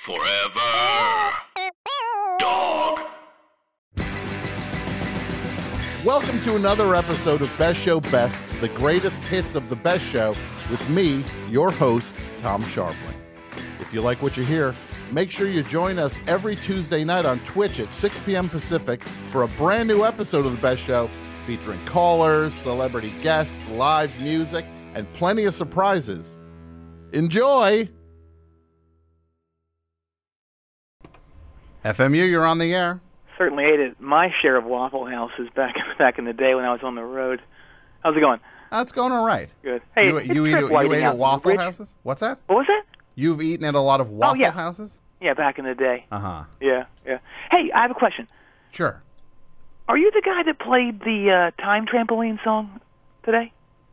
Forever. Dog. Welcome to another episode of Best Show Bests, the greatest hits of the best show, with me, your host, Tom Sharpling. If you like what you hear, make sure you join us every Tuesday night on Twitch at 6 p.m. Pacific for a brand new episode of the Best Show featuring callers, celebrity guests, live music, and plenty of surprises. Enjoy! FMU, you're on the air. Certainly ate my share of Waffle Houses back in the day when I was on the road. How's it going? It's going all right. Good. Hey, you ate at Waffle Houses? What's that? What was that? You've eaten at a lot of Waffle Houses? Yeah, back in the day. Uh-huh. Yeah. Hey, I have a question. Sure. Are you the guy that played the Time Trampoline song today?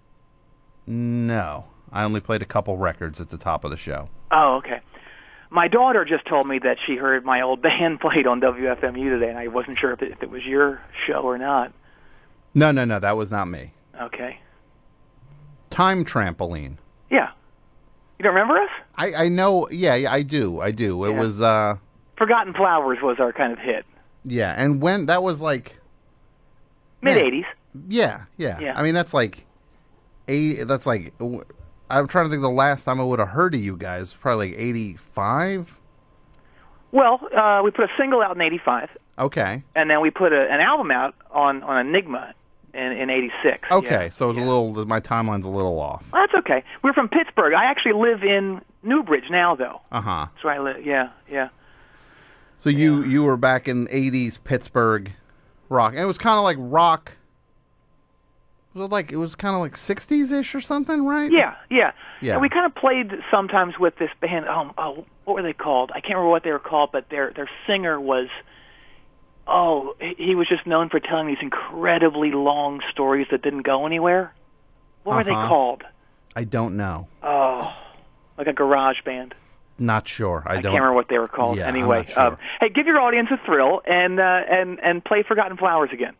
No. I only played a couple records at the top of the show. Oh, okay. My daughter just told me that she heard my old band played on WFMU today, and I wasn't sure if it was your show or not. No, that was not me. Okay. Time Trampoline. Yeah. You don't remember us? I know. Yeah, I do. It was... Forgotten Flowers was our kind of hit. Yeah, and when... That was like... Mid-'80s. Yeah. I mean, that's like... That's like... I'm trying to think the last time I would have heard of you guys. Probably like 85? Well, we put a single out in 85. Okay. And then we put an album out on Enigma in 86. Okay, so it's a little... My timeline's a little off. Well, that's okay. We're from Pittsburgh. I actually live in Newbridge now, though. Uh-huh. That's where I live, yeah. So you were back in 80s Pittsburgh rock. And it was kind of like rock... it was kind of like 60s-ish or something, right? Yeah. Yeah. And we kind of played sometimes with this band. What were they called? I can't remember what they were called, but their singer was... he was just known for telling these incredibly long stories that didn't go anywhere. What were they called? I don't know. Like a garage band. Not sure. I can't remember what they were called. Yeah, anyway, I'm not sure. Hey, give your audience a thrill and play Forgotten Flowers again.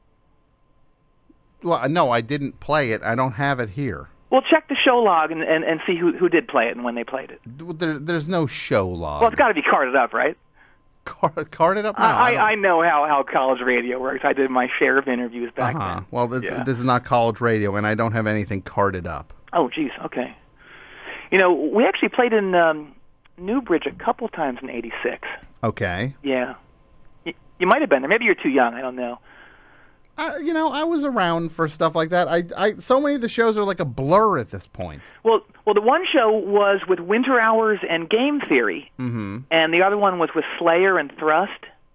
Well, no, I didn't play it. I don't have it here. Well, check the show log and see who did play it and when they played it. There's no show log. Well, it's got to be carded up, right? Carded up? No, I know how college radio works. I did my share of interviews back then. Well, this is not college radio, and I don't have anything carded up. Oh, geez, okay. We actually played in Newbridge a couple times in 86. Okay. Yeah. You might have been there. Maybe you're too young. I don't know. I was around for stuff like that. I so many of the shows are like a blur at this point. Well, the one show was with Winter Hours and Game Theory, and the other one was with Slayer and Thrust.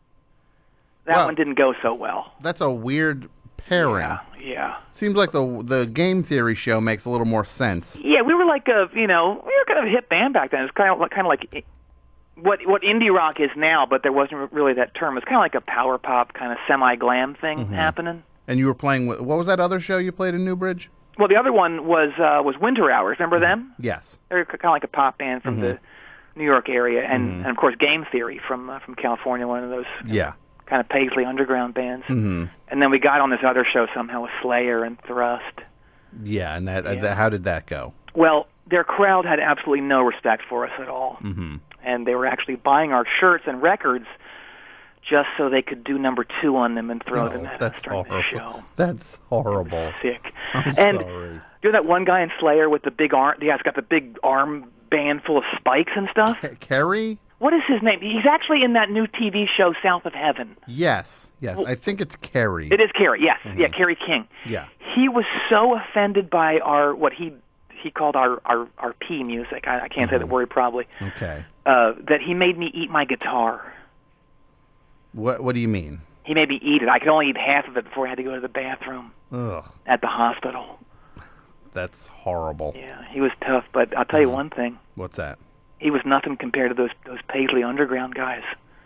That one didn't go so well. That's a weird pairing. Yeah. Seems like the Game Theory show makes a little more sense. Yeah, we were like we were kind of a hit band back then. It was kind of like what indie rock is now, but there wasn't really that term. It's kind of like a power pop kind of semi-glam thing happening. And you were playing with, what was that other show you played in Newbridge? Well, the other one was Winter Hours. Remember them? Yes. They're kind of like a pop band from the New York area, and of course Game Theory from California, one of those kind of Paisley underground bands. And then we got on this other show somehow with Slayer and Thrust. Yeah, and how did that go? Well, their crowd had absolutely no respect for us at all. And they were actually buying our shirts and records just so they could do number 2 on them and throw them at us during the show. That's horrible. Sick. I'm and sorry. You know that one guy in Slayer with the big arm? Yeah, he's got the big arm band full of spikes and stuff? Kerry? What is his name? He's actually in that new TV show, South of Heaven. Yes. Well, I think it's Kerry. It is Kerry, yes. Yeah, Kerry King. Yeah. He was so offended by what he called our P music. I can't say the word probably. Okay. That he made me eat my guitar. What do you mean? He made me eat it. I could only eat half of it before I had to go to the bathroom. Ugh. At the hospital. That's horrible. Yeah, he was tough, but I'll tell you one thing. What's that? He was nothing compared to those Paisley Underground guys.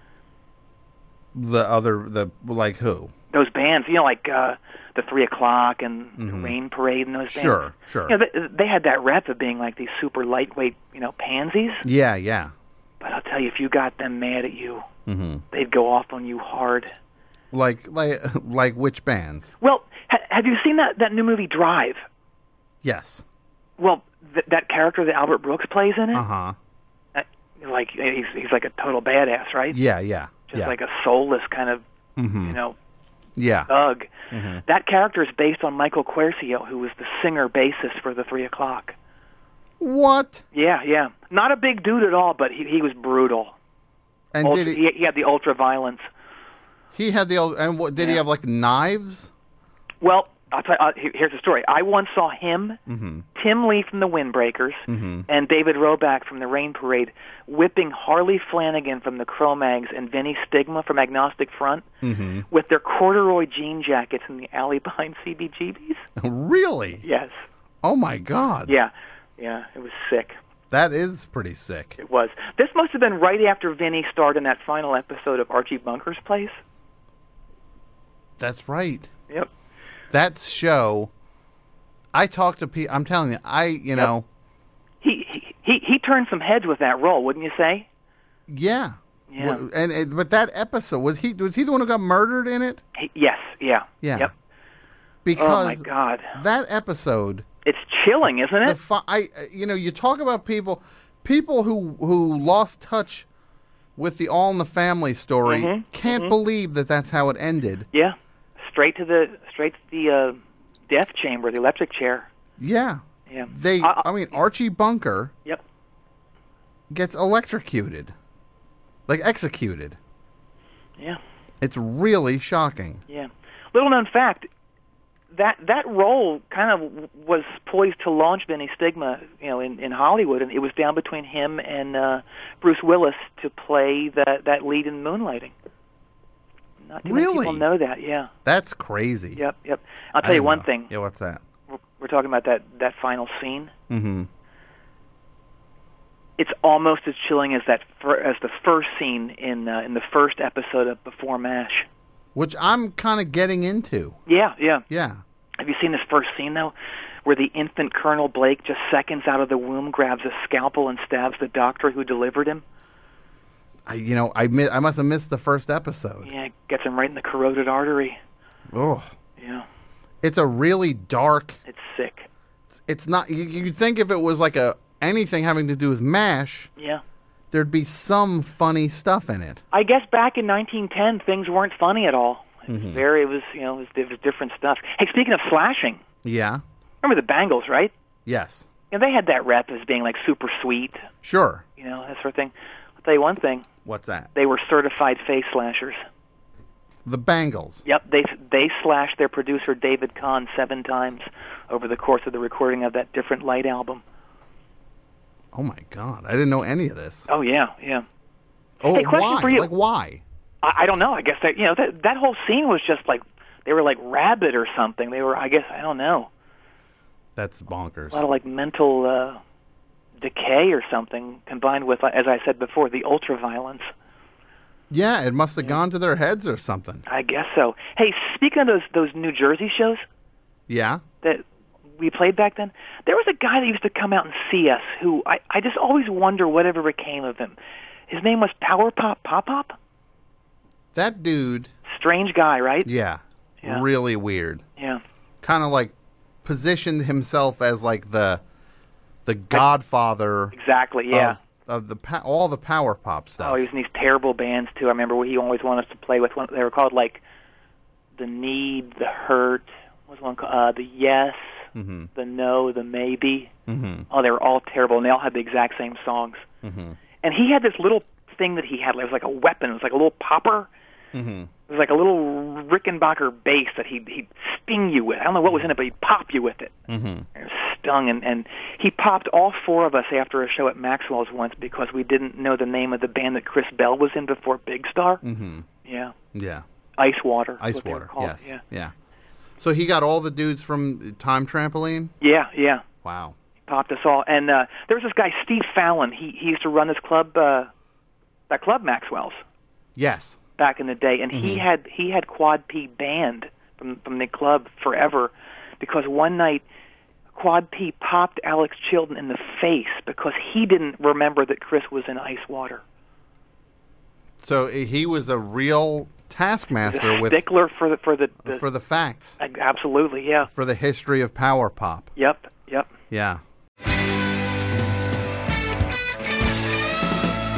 Like who? Those bands, like the 3 O'Clock and the Rain Parade and those bands. Sure. They had that rep of being like these super lightweight, pansies. Yeah. But I'll tell you, if you got them mad at you, they'd go off on you hard. Like which bands? Well, have you seen that new movie Drive? Yes. Well, that character that Albert Brooks plays in it. like he's like a total badass, right? Yeah. Just like a soulless kind of, thug. Mm-hmm. That character is based on Michael Quercio, who was the singer-bassist for the 3 O'Clock. What? Yeah. Not a big dude at all, but he was brutal. And he had the ultra-violence. He had the old, and what, did he have like knives? Well, I'll tell you, here's the story. I once saw him, Tim Lee from the Windbreakers, and David Roback from the Rain Parade whipping Harley Flanagan from the Cro-Mags and Vinny Stigma from Agnostic Front with their corduroy jean jackets in the alley behind CBGB's. Really? Yes. Oh my God. Yeah, it was sick. That is pretty sick. It was. This must have been right after Vinny starred in that final episode of Archie Bunker's Place. That's right. Yep. That show, I talked to people. I'm telling you, know, he turned some heads with that role, wouldn't you say? Yeah. Yeah. But that episode, was he the one who got murdered in it? Yes. Yeah. Yep. Because oh my God, that episode. It's chilling, isn't it? You talk about people who lost touch with the All in the Family story can't believe that that's how it ended. Yeah. Straight to the death chamber, the electric chair. Yeah. Yeah. Archie Bunker. Yep. Gets electrocuted, like executed. Yeah. It's really shocking. Yeah. Little known fact, that role kind of was poised to launch Vinny Stigma, in Hollywood, and it was down between him and Bruce Willis to play that lead in Moonlighting. Not too many people know that, yeah. That's crazy. Yep. I'll tell you one thing. Yeah, what's that? We're talking about that final scene. Mm-hmm. It's almost as chilling as the first scene in the first episode of Before MASH. Which I'm kind of getting into. Yeah. Have you seen this first scene, though, where the infant Colonel Blake, just seconds out of the womb, grabs a scalpel and stabs the doctor who delivered him? I must have missed the first episode. Yeah, gets him right in the carotid artery. Oh. Yeah. It's a really dark... It's sick. It's not... You'd think if it was like anything having to do with MASH... Yeah. There'd be some funny stuff in it. I guess back in 1910, things weren't funny at all. It was different stuff. Hey, speaking of slashing... Yeah? Remember the Bangles, right? Yes. They had that rep as being, like, super sweet. Sure. That sort of thing. I'll tell you one thing. What's that? They were certified face slashers. The Bangles. Yep, they slashed their producer David Kahn 7 times over the course of the recording of that Different Light album. Oh my God, I didn't know any of this. Oh yeah. Oh, hey, question why? For you. Like why? I don't know. I guess that whole scene was just like they were like rabid or something. They were, I don't know. That's bonkers. A lot of like mental decay or something combined with, as I said before, the ultra-violence. Yeah, it must have gone to their heads or something. I guess so. Hey, speaking of those New Jersey shows, yeah, that we played back then, there was a guy that used to come out and see us who I just always wonder whatever became of him. His name was Power Pop Pop. That dude. Strange guy, right? Yeah. Really weird. Yeah. Kind of like positioned himself as like the godfather. Exactly, yeah. Of all the power pop stuff. Oh, he was in these terrible bands too. I remember he always wanted us to play with one. They were called like The Need, The Hurt. What was one called? The Yes, The No, The Maybe. Oh, they were all terrible, and they all had the exact same songs. And he had this little thing that he had. It was like a weapon. It was like a little popper. It was like a little Rickenbacker bass that he'd sting you with. I don't know what was in it, but he'd pop you with it. It was stung, and he popped all 4 of us after a show at Maxwell's once because we didn't know the name of the band that Chris Bell was in before Big Star. Yeah. Ice Water. Ice Water, yes. Yeah. So he got all the dudes from Time Trampoline? Yeah. Wow. He popped us all. And there was this guy, Steve Fallon. He used to run this club, that club Maxwell's. Yes. Back in the day, and he had Quad P banned from the club forever because one night Quad P popped Alex Chilton in the face because he didn't remember that Chris was in Ice Water. So he was a real taskmaster with stickler for the facts. Absolutely, yeah. For the history of power pop. Yep. Yeah.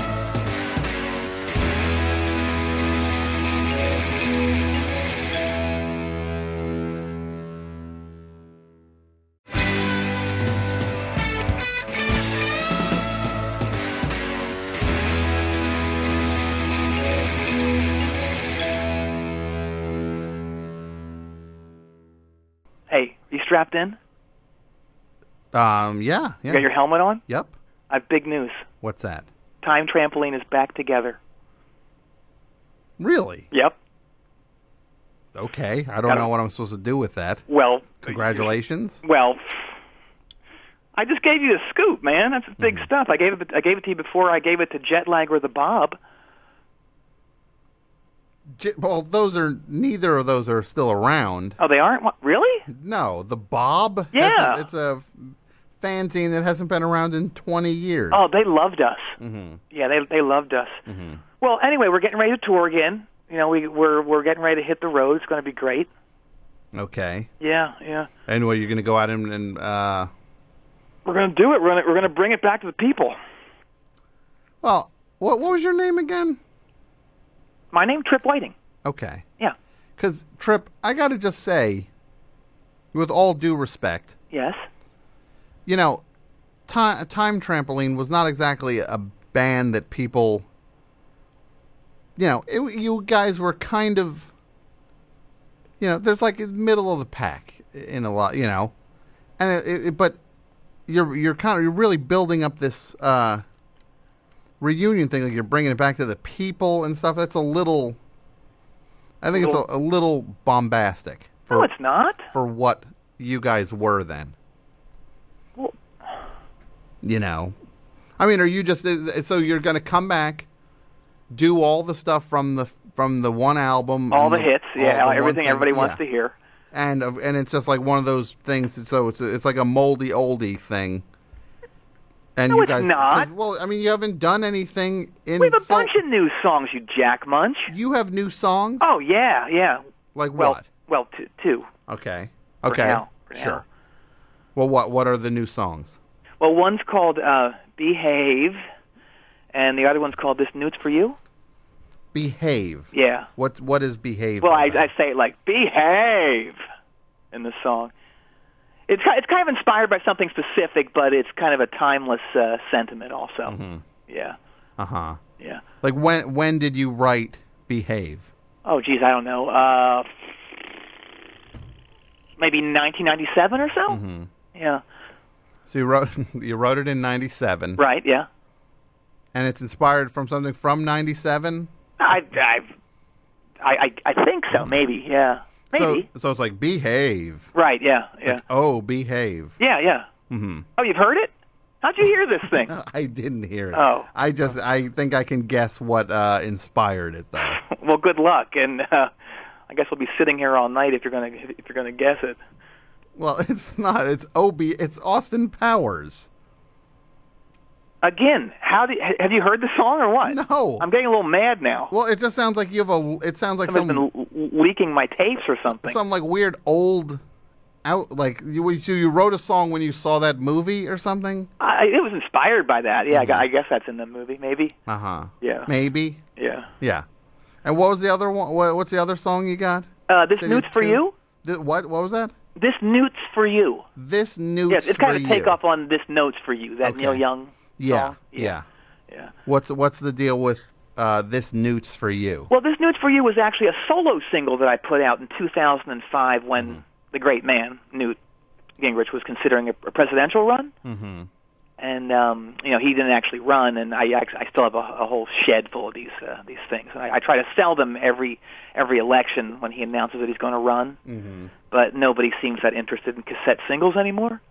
strapped in? Yeah. You got your helmet on? Yep. I have big news. What's that? Time Trampoline is back together. Really? Yep. Okay. I don't know what I'm supposed to do with that. Well, Congratulations. Well, I just gave you the scoop, man. That's big stuff. I gave it to you before I gave it to Jetlag or the Bob. Well, neither of those are still around. Oh, they aren't? What, really? No, the Bob. Yeah. It's a fanzine that hasn't been around in 20 years. Oh, they loved us. Mm-hmm. Yeah, they loved us. Mm-hmm. Well, anyway, we're getting ready to tour again. You know, we're getting ready to hit the road. It's going to be great. Okay. Yeah. And what, you're going to go out and we're going to do it. We're going to bring it back to the people. Well, what was your name again? My name, Trip Whiting. Okay. Yeah. Because, Trip, I got to just say, with all due respect, Yes. you know, Time Trampoline was not exactly a band that people, you guys were kind of, there's like middle of the pack in a lot, and but you're really building up this reunion thing, like you're bringing it back to the people and stuff. That's a little, I think it's a little bombastic. No, it's not. For what you guys were then. Well, I mean, are you just, so you're going to come back, do all the stuff from the one album, all the hits, everything everybody wants to hear, and it's just like one of those things. So it's like a moldy oldie thing. And no, you it's guys, not. Well, I mean, you haven't done anything in. We have a bunch of new songs, you Jack Munch. You have new songs? Oh yeah. Like what? Well, two. Okay. For now. Sure. Well, what are the new songs? Well, one's called Behave, and the other one's called This Newt's for You. Behave. Yeah. What is Behave? Well, I say it like Behave in the song. It's kind of inspired by something specific, but it's kind of a timeless sentiment also. Mm-hmm. Yeah. Uh-huh. Yeah. Like when did you write Behave? Oh, geez, I don't know. Maybe 1997 or so. Mm-hmm. Yeah. So you wrote it in 97. Right. Yeah. And it's inspired from something from 97? I think so. Maybe. Yeah. Maybe. So it's like Behave. Right. Yeah. Like, Behave. Yeah. Mm-hmm. Oh, you've heard it? How'd you hear this thing? I didn't hear it. Oh. I think I can guess what inspired it though. Well, good luck, and I guess we'll be sitting here all night if you're gonna guess it. Well, it's not. It's It's Austin Powers. Again, have you heard the song or what? No. I'm getting a little mad now. Well, it just sounds like you have It sounds like Someone's been leaking my tapes or something. Some like weird old like you wrote a song when you saw that movie or something. It was inspired by that. Yeah, Mm-hmm. I guess that's in the movie. Maybe. Yeah. Maybe. Yeah. Yeah. And what was the other one? What's the other song you got? This Newt's for You. What was that? This Newt's for You. This Newt's Yes, it's for kind of You. a takeoff on This Note's for You. That Neil Young song. Yeah. Yeah. What's the deal with This Newt's for You? Well, This Newt's for You was actually a solo single that I put out in 2005 when the great man Newt Gingrich was considering a presidential run. Mm-hmm. And he didn't actually run, and I still have a whole shed full of these things. And I try to sell them every election when he announces that he's going to run. Mm-hmm. But nobody seems that interested in cassette singles anymore.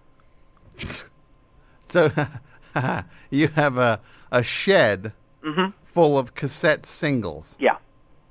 So you have a shed full of cassette singles. Yeah.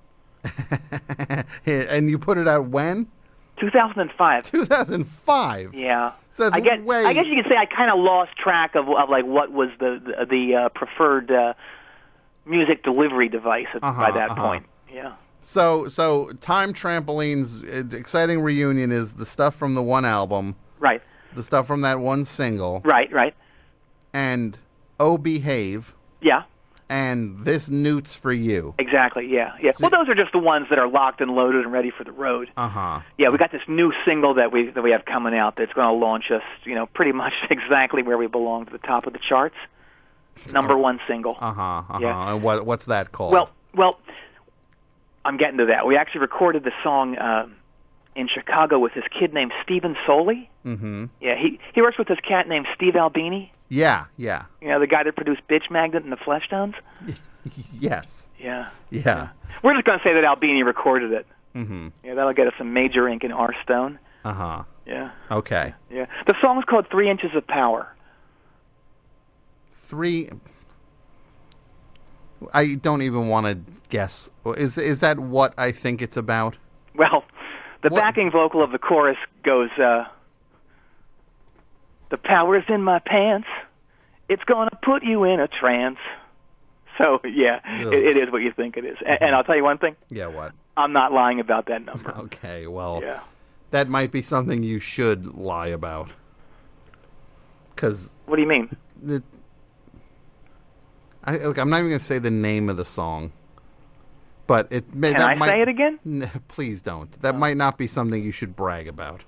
And you put it out when? 2005. 2005. Yeah. So I guess you could say I kind of lost track of like what was the preferred music delivery device by that point. Yeah. So Time Trampoline's exciting reunion is the stuff from the one album. Right. The stuff from that one single. Right. And Oh Behave. Yeah. And This Newt's for You. Exactly, yeah. Well, those are just the ones that are locked and loaded and ready for the road. Uh-huh. Yeah, we got this new single that we have coming out that's going to launch us, pretty much exactly where we belong, to the top of the charts. Number one single. Uh-huh. Yeah. And what's that called? Well, I'm getting to that. We actually recorded the song in Chicago with this kid named Stephen Soley. Mm-hmm. Yeah, he works with this cat named Steve Albini. Yeah. You know, the guy that produced Bitch Magnet and the Fleshtones? Yes. Yeah. We're just going to say that Albini recorded it. Mm-hmm. Yeah, that'll get us some major ink in our stone. Uh-huh. Yeah. Okay. Yeah. The song's called 3 Inches of Power. I don't even want to guess. Is that what I think it's about? Well, the backing vocal of the chorus goes, the power's in my pants. It's going to put you in a trance. So, yeah, it is what you think it is. And I'll tell you one thing. Yeah, what? I'm not lying about that number. Okay, well, yeah. That might be something you should lie about. 'Cause what do you mean? Look, I'm not even going to say the name of the song. But it may. Can I say it again? Please don't. That might not be something you should brag about.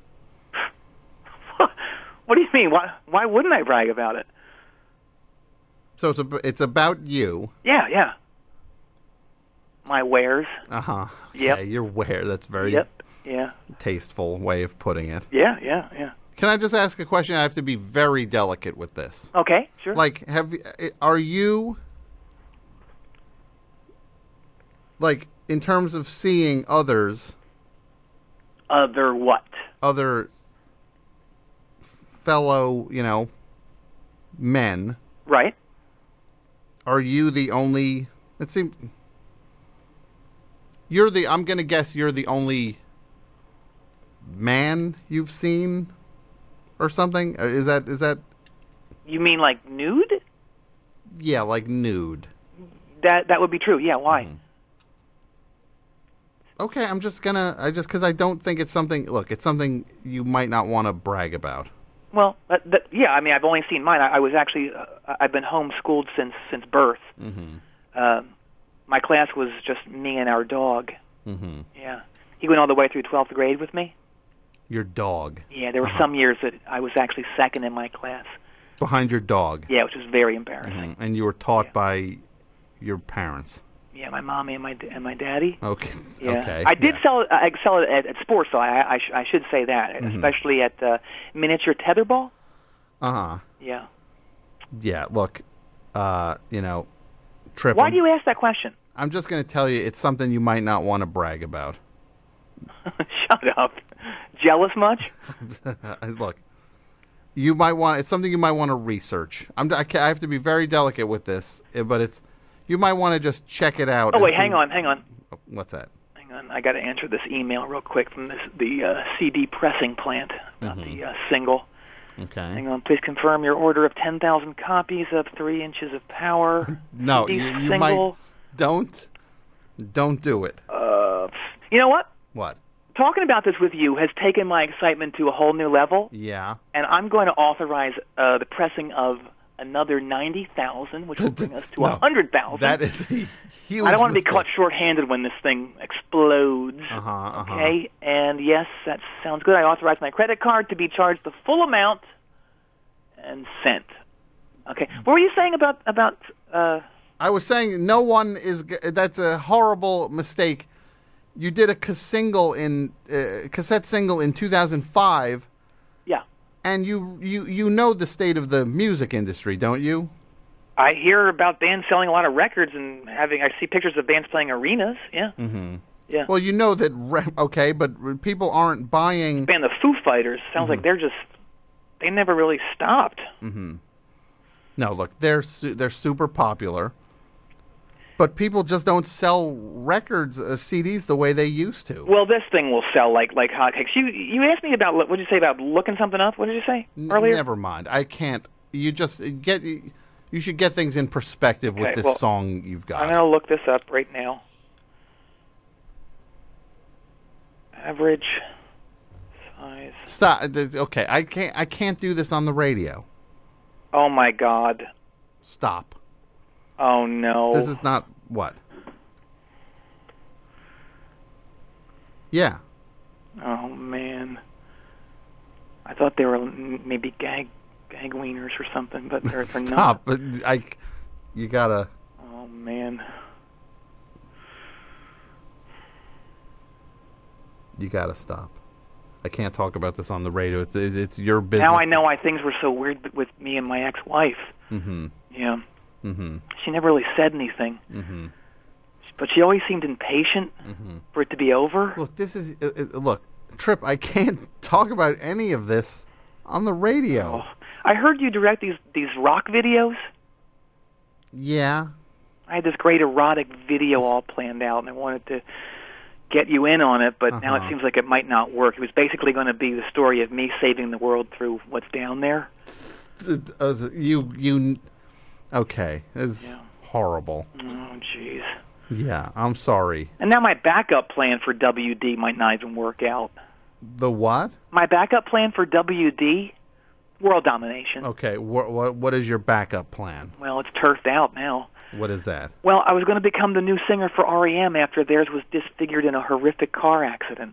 What do you mean? Why wouldn't I brag about it? So it's about you. Yeah. My wares. Uh-huh. Okay, yep. Your ware. That's very tasteful way of putting it. Yeah. Can I just ask a question? I have to be very delicate with this. Okay, sure. Like, are you, like, in terms of seeing others... Other what? Other fellow, men. Right. Are you the only... I'm going to guess you're the only man you've seen or something? Is that... You mean like nude? Yeah, like nude. That would be true. Yeah, why? Mm-hmm. Okay, because I don't think it's something... Look, it's something you might not want to brag about. Well, yeah, I mean, I've only seen mine. I was actually... I've been homeschooled since birth. Mm-hmm. My class was just me and our dog. Mm-hmm. Yeah. He went all the way through 12th grade with me. Your dog? Yeah, there were some years that I was actually second in my class. Behind your dog? Yeah, which was very embarrassing. Mm-hmm. And you were taught by your parents? Yeah, my mommy and my daddy. Okay. Yeah. Okay. I did excel at sports, though. I should say that, especially at miniature tetherball. Uh-huh. Yeah. Yeah, look, Trip. Why do you ask that question? I'm just going to tell you it's something you might not want to brag about. Shut up. Jealous much? Look, it's something you might want to research. I have to be very delicate with this, but you might want to just check it out. Oh, wait, hang on. What's that? Hang on, I got to answer this email real quick from the CD pressing plant about the single. Okay. Hang on, please confirm your order of 10,000 copies of 3 Inches of Power. No, you might... Don't do it. You know what? What? Talking about this with you has taken my excitement to a whole new level. Yeah. And I'm going to authorize the pressing of another 90,000, which will bring us to 100,000. That is a huge I don't want to be mistake. caught short-handed when this thing explodes. Okay? And yes, that sounds good. I authorize my credit card to be charged the full amount and sent. Okay. What were you saying about I was saying no one is... That's a horrible mistake. You did a cassette single in 2005. Yeah. And you know the state of the music industry, don't you? I hear about bands selling a lot of records and I see pictures of bands playing arenas. Yeah. Mm-hmm. Yeah. Well, you know that, okay, but people aren't buying... Band the Foo Fighters sounds like they never really stopped. Mm-hmm. No, look, they're super popular, but people just don't sell records, CDs the way they used to. Well, this thing will sell like hotcakes. You asked me about, what did you say about looking something up? What did you say earlier? Never mind. I can't. You just you should get things in perspective with this song you've got. I'm going to look this up right now. Average size. Stop. Okay, I can't do this on the radio. Oh my God. Stop. Oh no. This is not what? Yeah. Oh man. I thought they were maybe gag wieners or something, but they're Stop. not. You gotta. Oh man. You gotta stop. I can't talk about this on the radio. It's your business. Now I know why things were so weird with me and my ex-wife. Mm-hmm. Yeah. Mm-hmm. She never really said anything. Mm-hmm. But she always seemed impatient for it to be over. Look, this is... look, Trip, I can't talk about any of this on the radio. Oh. I heard you direct these rock videos. Yeah. I had this great erotic video all planned out, and I wanted to get you in on it, but now it seems like it might not work. It was basically going to be the story of me saving the world through what's down there. Okay. It's horrible. Oh, jeez. Yeah, I'm sorry. And now my backup plan for WD might not even work out. The what? My backup plan for WD, world domination. Okay, what is your backup plan? Well, it's turfed out now. What is that? Well, I was going to become the new singer for REM after theirs was disfigured in a horrific car accident.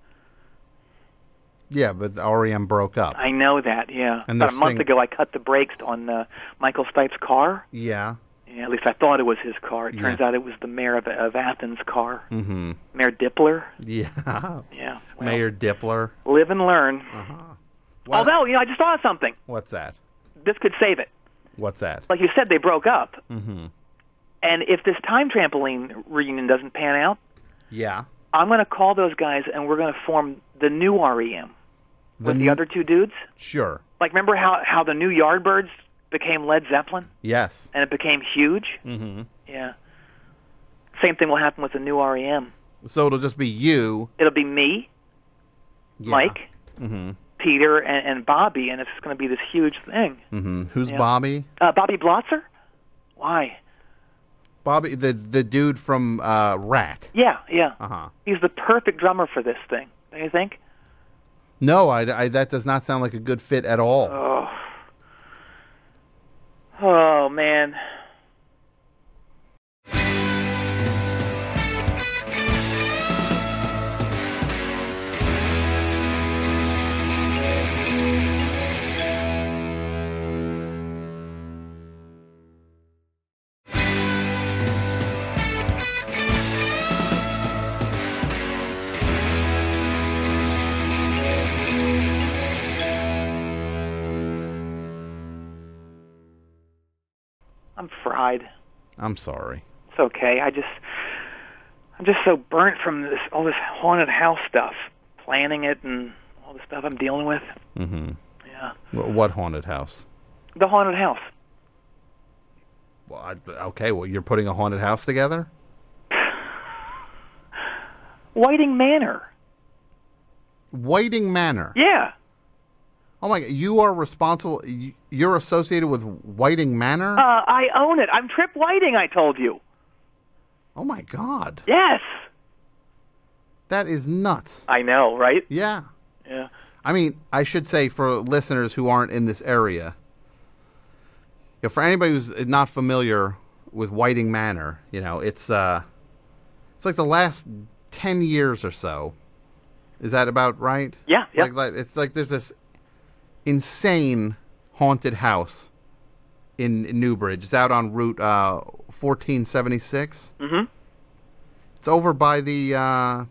Yeah, but REM broke up. I know that, yeah. And about a month ago, I cut the brakes on Michael Stipe's car. Yeah. Yeah, at least I thought it was his car. It turns out it was the mayor of Athens' car. Mm-hmm. Mayor Dippler. Yeah. Yeah. Well, Mayor Dippler. Live and learn. Uh-huh. Although, I just thought of something. What's that? This could save it. What's that? Like you said, they broke up. Mm-hmm. And if this Time Trampoline reunion doesn't pan out, yeah, I'm going to call those guys and we're going to form the new REM with the other two dudes. Sure. Like, remember how the new Yardbirds became Led Zeppelin? Yes. And it became huge? Mm-hmm. Yeah. Same thing will happen with the new REM. So it'll just be you. It'll be me, Mike, Peter, and Bobby, and it's going to be this huge thing. Mm-hmm. Who's Bobby? Bobby Blotzer? Why? Bobby, the dude from Rat. Yeah. Uh-huh. He's the perfect drummer for this thing, don't you think? No, that does not sound like a good fit at all. Oh man. I'm fried. I'm sorry. It's okay. I'm just so burnt from all this haunted house stuff, planning it and all the stuff I'm dealing with. Mm-hmm. Yeah. What haunted house? The haunted house. Well, well, you're putting a haunted house together? Whiting Manor. Whiting Manor? Yeah. Oh my God, you are responsible. You're associated with Whiting Manor? I own it. I'm Trip Whiting, I told you. Oh my God. Yes. That is nuts. I know, right? Yeah. Yeah. I mean, I should say for listeners who aren't in this area, for anybody who's not familiar with Whiting Manor, it's like the last 10 years or so. Is that about right? Yeah. It's like there's this insane haunted house in Newbridge. It's out on Route 1476. Mm-hmm. It's over by the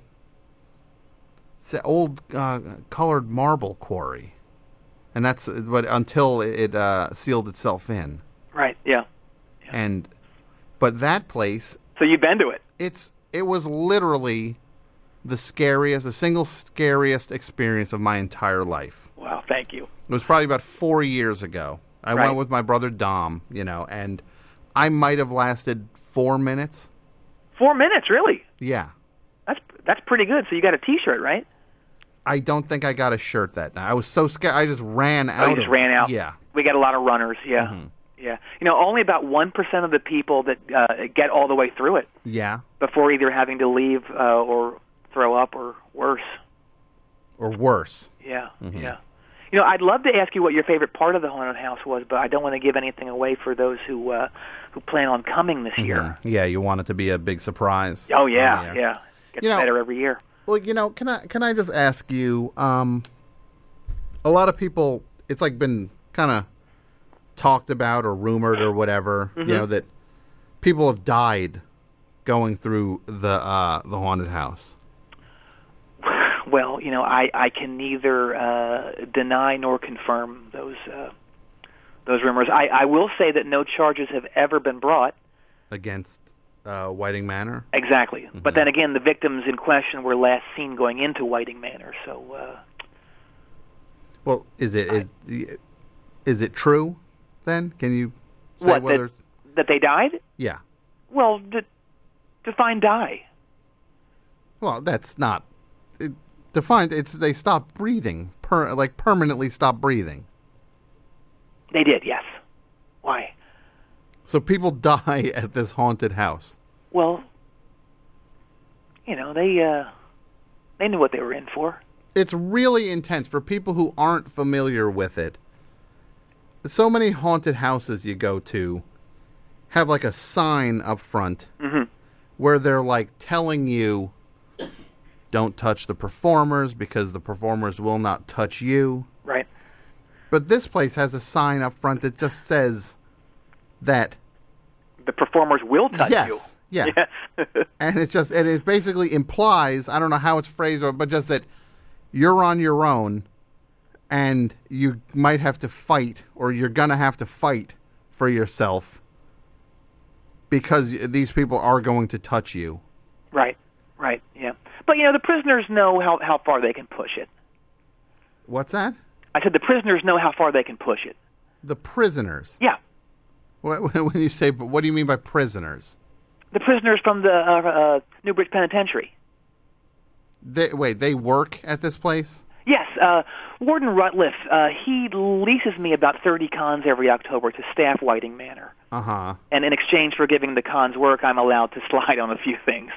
old colored marble quarry, and that's until it sealed itself in. Right. Yeah. But that place. So you've been to it? It was literally the single scariest experience of my entire life. Wow, thank you. It was probably about 4 years ago. I went with my brother Dom, and I might have lasted 4 minutes. 4 minutes, really? Yeah. That's pretty good. So you got a T-shirt, right? I don't think I got a shirt that night. I was so scared. I just ran out. You just ran out? Yeah. We got a lot of runners, yeah. Mm-hmm. Yeah. Only about 1% of the people that get all the way through it. Yeah. Before either having to leave or throw up or worse. Or worse. Yeah, yeah. I'd love to ask you what your favorite part of the haunted house was, but I don't want to give anything away for those who plan on coming this year. Yeah, you want it to be a big surprise. Oh yeah, yeah. Gets better every year. Well, can I just ask you? A lot of people, it's like been kind of talked about or rumored or whatever. That people have died going through the haunted house. Well, I can neither deny nor confirm those rumors. I will say that no charges have ever been brought against Whiting Manor. Exactly, but then again, the victims in question were last seen going into Whiting Manor. So, well, is it true? Then can you say whether that they died? Yeah. Well, define die. Well, that's not defined. It's they stopped breathing, permanently stopped breathing. They did, yes. Why? So people die at this haunted house. Well, they knew what they were in for. It's really intense for people who aren't familiar with it. So many haunted houses you go to have like a sign up front where they're like telling you, don't touch the performers because the performers will not touch you. Right. But this place has a sign up front that just says that the performers will touch you. Yeah. Yes. And it basically implies, I don't know how it's phrased, but just that you're on your own and you might have to fight, or you're going to have to fight for yourself because these people are going to touch you. Right, yeah. But, the prisoners know how far they can push it. What's that? I said the prisoners know how far they can push it. The prisoners? Yeah. When you say, what do you mean by prisoners? The prisoners from the Newbridge Penitentiary. They work at this place? Yes. Warden Rutliff, he leases me about 30 cons every October to staff Whiting Manor. Uh-huh. And in exchange for giving the cons work, I'm allowed to slide on a few things.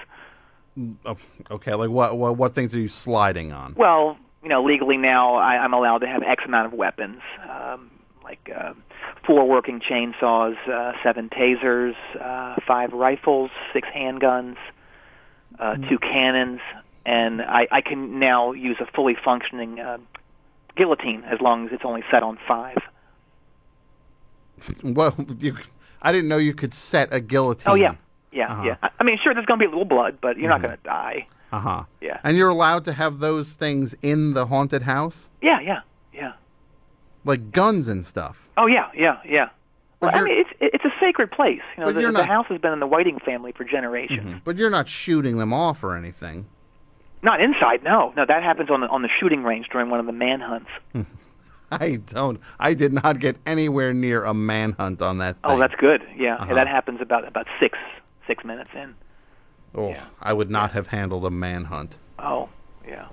Okay, like what things are you sliding on? Well, legally now I'm allowed to have X amount of weapons, like 4 working chainsaws, 7 tasers, 5 rifles, 6 handguns, 2 cannons, and I can now use a fully functioning guillotine as long as it's only set on 5. Well, I didn't know you could set a guillotine. Oh, yeah. Yeah. I mean, sure, there's going to be a little blood, but you're not going to die. Uh-huh. Yeah. And you're allowed to have those things in the haunted house? Yeah. Like guns and stuff? Oh, yeah. Well, I mean, it's a sacred place. The house has been in the Whiting family for generations. Mm-hmm. But you're not shooting them off or anything. Not inside, no. No, that happens on the shooting range during one of the manhunts. I did not get anywhere near a manhunt on that thing. Oh, that's good. Yeah, that happens about 6 minutes in. Oh, yeah. I would not have handled a manhunt. Oh, yeah.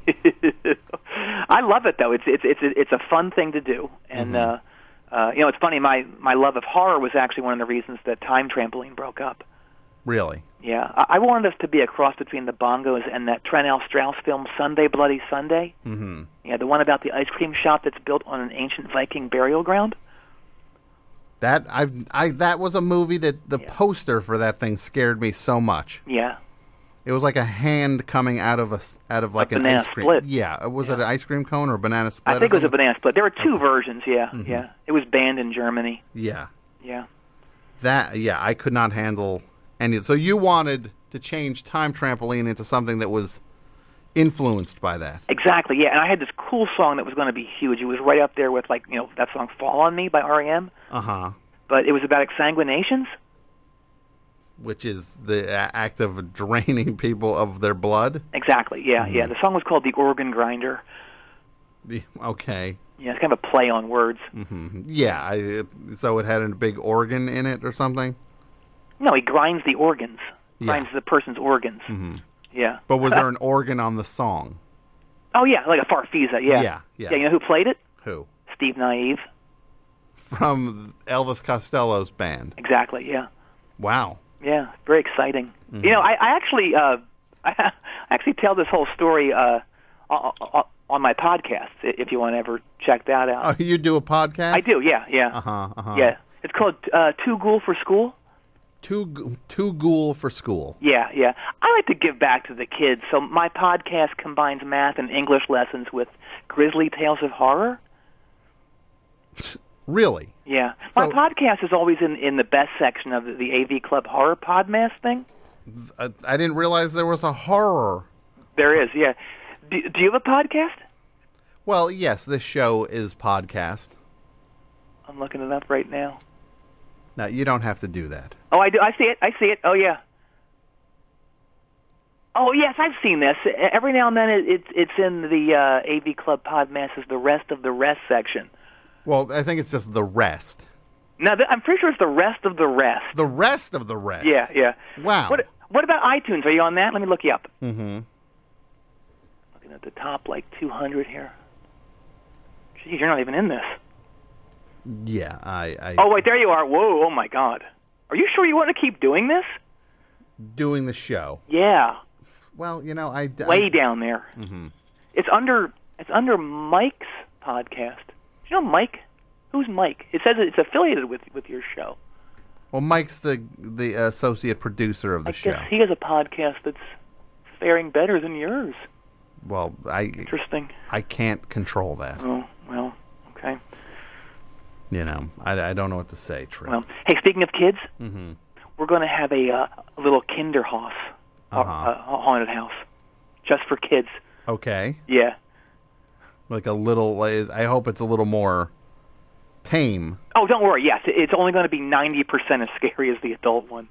I love it though. It's a fun thing to do, and it's funny. My love of horror was actually one of the reasons that Time Trampoline broke up. Really? Yeah, I wanted us to be a cross between the Bongos and that Trent L. Strauss film Sunday Bloody Sunday. Mm-hmm. Yeah, the one about the ice cream shop that's built on an ancient Viking burial ground. That was a movie that the poster for that thing scared me so much. Yeah. It was like a hand coming out of like an ice cream. Split. Yeah, was it an ice cream cone or a banana split? I think it was a banana split. There were 2 versions. Yeah, yeah. It was banned in Germany. Yeah. Yeah. I could not handle any. So you wanted to change Time Trampoline into something that was influenced by that. Exactly. Yeah, and I had this cool song that was going to be huge. It was right up there with that song "Fall on Me" by R.E.M. But it was about exsanguinations. Which is the act of draining people of their blood? Exactly, yeah, yeah. The song was called The Organ Grinder. Okay. Yeah, it's kind of a play on words. Mm-hmm. Yeah, so it had a big organ in it or something? No, he grinds the organs. Grinds the person's organs. Mm-hmm. Yeah. But was there an organ on the song? Oh, yeah, like a farfisa, yeah. Yeah. Yeah, you know who played it? Who? Steve Naive. From Elvis Costello's band? Exactly, yeah. Wow. Yeah, very exciting. Mm-hmm. I actually tell this whole story on my podcast. If you want to ever check that out. Oh, you do a podcast? I do. Yeah. Yeah, it's called Too Ghoul for School. Too Ghoul for School. Yeah. I like to give back to the kids, so my podcast combines math and English lessons with grisly tales of horror. Really? Yeah. My podcast is always in the best section of the AV Club Horror Podmas thing. I didn't realize there was a horror. There is, yeah. Do you have a podcast? Well, yes, this show is podcast. I'm looking it up right now. Now, you don't have to do that. Oh, I do. I see it. Oh, yeah. Oh, yes, I've seen this. Every now and then it's in the AV Club Podmasters, the Rest of the Rest section. Well, I think it's just the rest. No, I'm pretty sure it's the Rest of the Rest. The Rest of the Rest? Yeah. Wow. What about iTunes? Are you on that? Let me look you up. Mm-hmm. Looking at the top, 200 here. Geez, you're not even in this. Yeah, I... Oh, wait, there you are. Whoa, oh, my God. Are you sure you want to keep doing this? Doing the show. Yeah. Well, I... Way down there. Mm-hmm. It's under Mike's podcast. Do you know Mike? Who's Mike? It says it's affiliated with your show. Well, Mike's the associate producer of the show. I guess he has a podcast that's faring better than yours. Well, Interesting. I can't control that. Oh, well, okay. I don't know what to say, Trip. Well, hey, speaking of kids, mm-hmm. we're going to have a little Kinderhof, a haunted house, just for kids. Okay. Yeah. Like a little, I hope it's a little more tame. Oh, don't worry. Yes, it's only going to be 90% as scary as the adult one.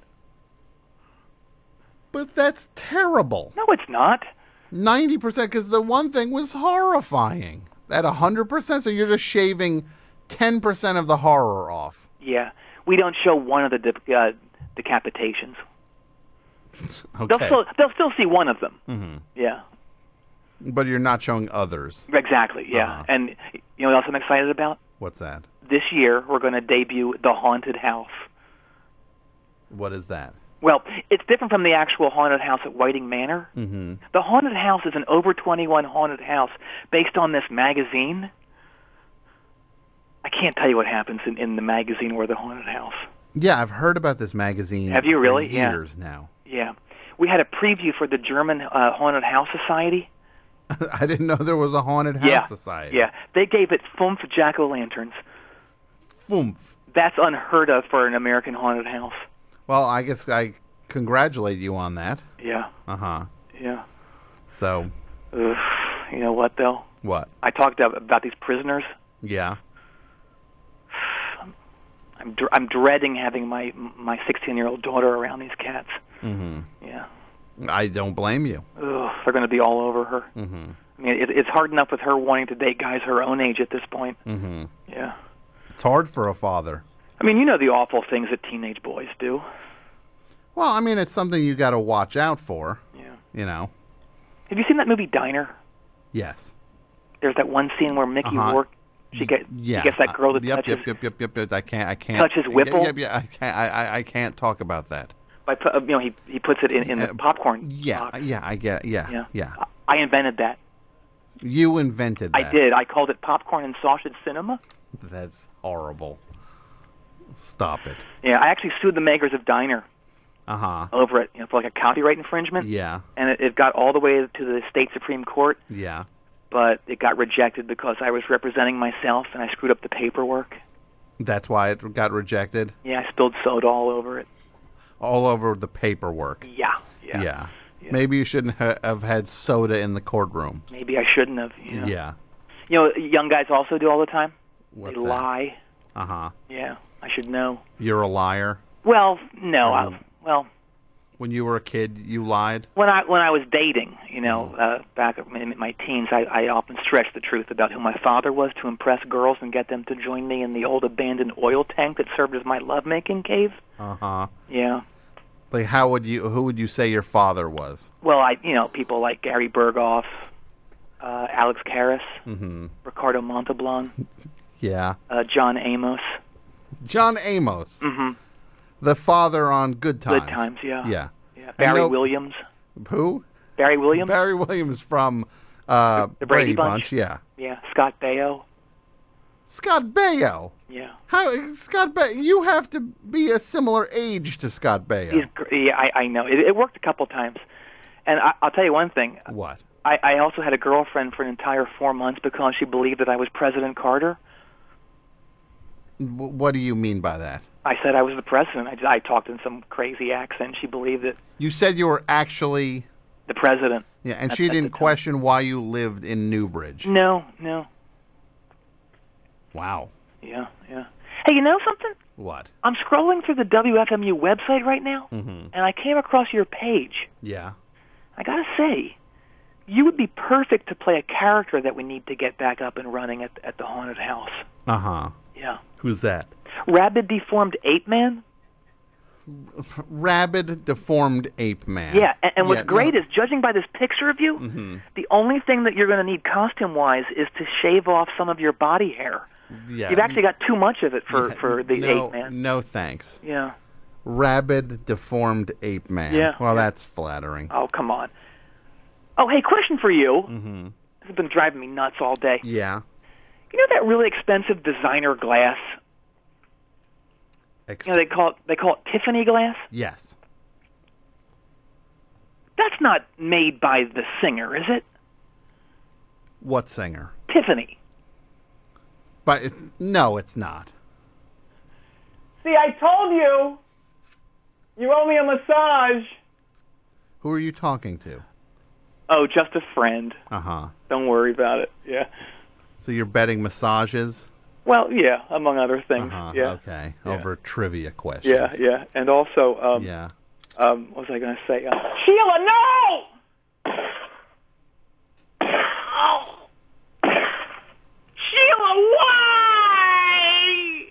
But that's terrible. No, it's not. 90%, because the one thing was horrifying. At 100%, so you're just shaving 10% of the horror off. Yeah. We don't show one of the decapitations. Okay. They'll still see one of them. Mm-hmm. Yeah. But you're not showing others. Exactly, yeah. And you know what else I'm excited about? What's that? This year, we're going to debut The Haunted House. What is that? Well, it's different from the actual haunted house at Whiting Manor. Mm-hmm. The Haunted House is an over 21 haunted house based on this magazine. I can't tell you what happens in the magazine or the haunted house. Yeah, I've heard about this magazine. Have you really? For years now. Yeah. We had a preview for the German Haunted House Society. I didn't know there was a haunted house society. Yeah, they gave it Fumph jack-o'-lanterns. Fumph. That's unheard of for an American haunted house. Well, I guess I congratulate you on that. Yeah. Uh-huh. Yeah. So. You know what, though? What? I talked about these prisoners. Yeah. I'm dreading having my 16-year-old daughter around these cats. Mm-hmm. Yeah. I don't blame you. They're going to be all over her. Mm-hmm. I mean, it's hard enough with her wanting to date guys her own age at this point. Mm-hmm. Yeah. It's hard for a father. I mean, you know the awful things that teenage boys do. Well, I mean, it's something you got to watch out for. Yeah. Have you seen that movie Diner? Yes. There's that one scene where Mickey Rourke, she gets that girl that touches. Yep. I can't. Touches Whipple. Yeah. I can't talk about that. He puts it in the popcorn. Yeah. Yeah. I get. Yeah. I invented that. You invented that. I did. I called it popcorn and sausage cinema. That's horrible. Stop it. Yeah, I actually sued the makers of Diner. Uh-huh. Over it, for like a copyright infringement. Yeah. And it got all the way to the state Supreme Court. Yeah. But it got rejected because I was representing myself and I screwed up the paperwork. That's why it got rejected? Yeah, I spilled soda all over it. All over the paperwork? Yeah. Maybe you shouldn't have had soda in the courtroom. Maybe I shouldn't have. Yeah. You know, young guys also do all the time? What's they that? lie. Uh-huh. Yeah, I should know. You're a liar? Well, no. When you were a kid, you lied? When I was dating, back in my teens, I often stretched the truth about who my father was to impress girls and get them to join me in the old abandoned oil tank that served as my lovemaking cave. Uh-huh. Yeah. Like, who would you say your father was? Well, people like Gary Berghoff, Alex Karras, Ricardo Montalban. Yeah. John Amos. John Amos. Mm-hmm. The father on Good Times. Good Times, yeah. Yeah. Barry Williams. Who? Barry Williams. Barry Williams from the Brady Bunch. Yeah. Yeah. Scott Baio. Scott Baio. Yeah. Scott Baio? You have to be a similar age to Scott Baio. I know. It worked a couple times, and I'll tell you one thing. What? I also had a girlfriend for an entire 4 months because she believed that I was President Carter. What do you mean by that? I said I was the president. I talked in some crazy accent. She believed it. You said you were actually the president. Yeah, and she didn't question why you lived in Newbridge. No. Wow. Yeah. Hey, you know something? What? I'm scrolling through the WFMU website right now, and I came across your page. Yeah. I gotta say, you would be perfect to play a character that we need to get back up and running at the haunted house. Uh-huh. Yeah. Who's that? Rabid Deformed Ape Man? Rabid Deformed Ape Man. Yeah, and what's great is, judging by this picture of you, the only thing that you're going to need costume-wise is to shave off some of your body hair. Yeah. You've actually got too much of it for the Ape Man. No, thanks. Yeah. Rabid Deformed Ape Man. Yeah. Well, that's flattering. Oh, come on. Oh, hey, question for you. This has been driving me nuts all day. Yeah. You know that really expensive designer glass? You know, they call it Tiffany glass? Yes. That's not made by the singer, is it? What singer? Tiffany. But no, it's not. See, I told you. You owe me a massage. Who are you talking to? Oh, just a friend. Uh-huh. Don't worry about it. Yeah. So you're betting massages? Well, yeah, among other things. Uh-huh. Yeah. Okay. Over trivia questions. Yeah. And also, what was I going to say? Sheila, no! Oh. Sheila, why?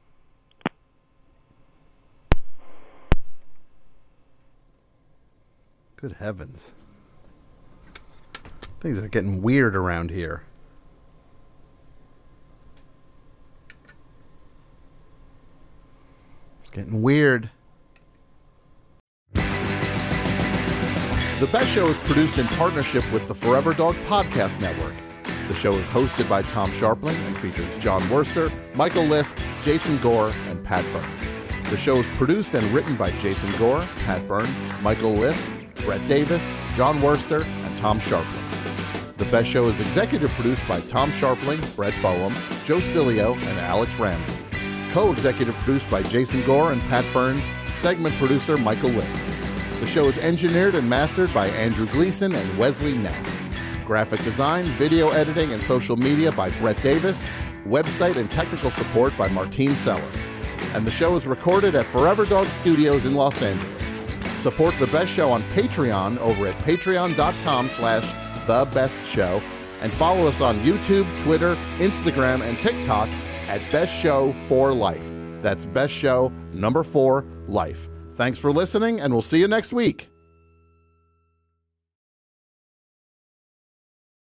Good heavens. Things are getting weird around here. It's getting weird. The Best Show is produced in partnership with the Forever Dog Podcast Network. The show is hosted by Tom Sharpling and features John Worster, Michael Lisk, Jason Gore, and Pat Byrne. The show is produced and written by Jason Gore, Pat Byrne, Michael Lisk, Brett Davis, John Worster, and Tom Sharpling. The Best Show is executive produced by Tom Sharpling, Brett Boehm, Joe Cilio, and Alex Ramsey. Co-executive produced by Jason Gore and Pat Byrne. Segment producer Michael Lisk. The show is engineered and mastered by Andrew Gleason and Wesley Knapp. Graphic design, video editing, and social media by Brett Davis. Website and technical support by Martine Sellis. And the show is recorded at Forever Dog Studios in Los Angeles. Support The Best Show on Patreon over at patreon.com/TheBestShow. And follow us on YouTube, Twitter, Instagram, and TikTok at Best Show 4 Life. That's Best Show number 4 Life. Thanks for listening, and we'll see you next week.